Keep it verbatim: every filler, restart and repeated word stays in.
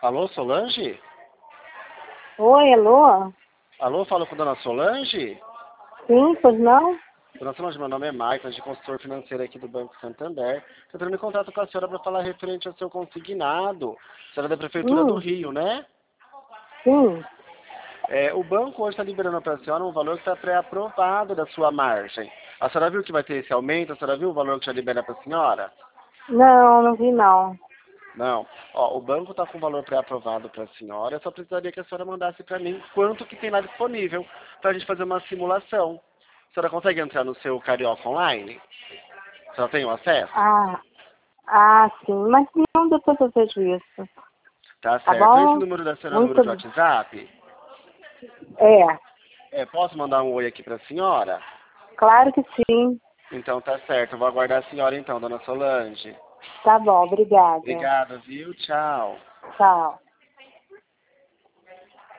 Alô, Solange? Oi, alô? Alô, falo com a dona Solange? Sim, pois não? Dona Solange, meu nome é Michael, de consultor financeiro aqui do Banco Santander. Estou entrando em contato com a senhora para falar referente ao seu consignado. A senhora é da Prefeitura do Hum, Rio, né? sim. É, o banco hoje está liberando para a senhora um valor que está pré-aprovado da sua margem. A senhora viu que vai ter esse aumento? A senhora viu o valor que já libera para a senhora? Não, não vi não. Não. Ó, o banco está com o valor pré-aprovado para a senhora. Eu só precisaria que a senhora mandasse para mim quanto que tem lá disponível para a gente fazer uma simulação. A senhora consegue entrar no seu Carioca Online? A senhora tem o acesso? Ah, ah, sim, mas não, depois eu vejo isso. Tá Tá certo. Esse bom? número da senhora é o número Muito, de WhatsApp? é, É, posso mandar um oi aqui para a senhora? claro que sim. Então tá certo. Eu vou aguardar a senhora então, dona Solange. Tá bom, obrigada. Obrigado, viu? Tchau. Tchau.